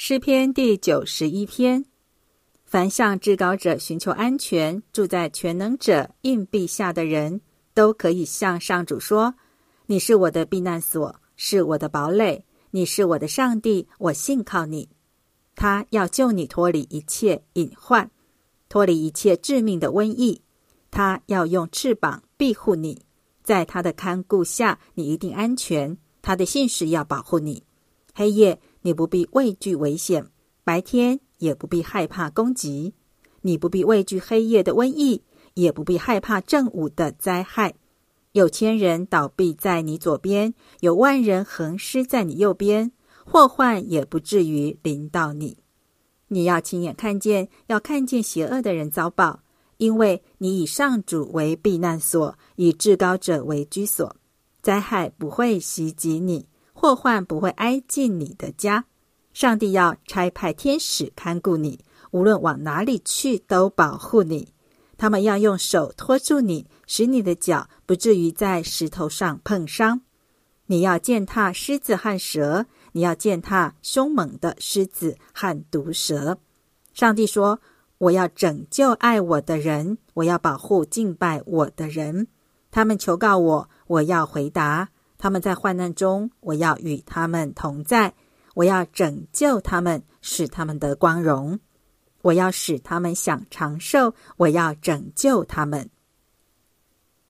诗篇第91篇。凡向至高者寻求安全，住在全能者荫庇下的人，都可以向上主说：你是我的避难所，是我的堡垒，你是我的上帝，我信靠你。他要救你脱离一切隐患，脱离一切致命的瘟疫。他要用翅膀庇护你，在他的看顾下，你一定安全。他的信实要保护你。黑夜你不必畏惧危险，白天也不必害怕攻击。你不必畏惧黑夜的瘟疫，也不必害怕正午的灾害。有千人倒闭在你左边，有万人横尸在你右边，祸患也不至于临到你。你要亲眼看见，要看见邪恶的人遭报，因为你以上主为避难所，以至高者为居所。灾害不会袭击你，祸患不会挨近你的家。上帝要差派天使看顾你，无论往哪里去都保护你。他们要用手托住你，使你的脚不至于在石头上碰伤。你要践踏狮子和蛇，你要践踏凶猛的狮子和毒蛇。上帝说：我要拯救爱我的人，我要保护敬拜我的人。他们求告我，我要回答。他们在患难中，我要与他们同在。我要拯救他们，使他们得光荣。我要使他们享长寿，我要拯救他们。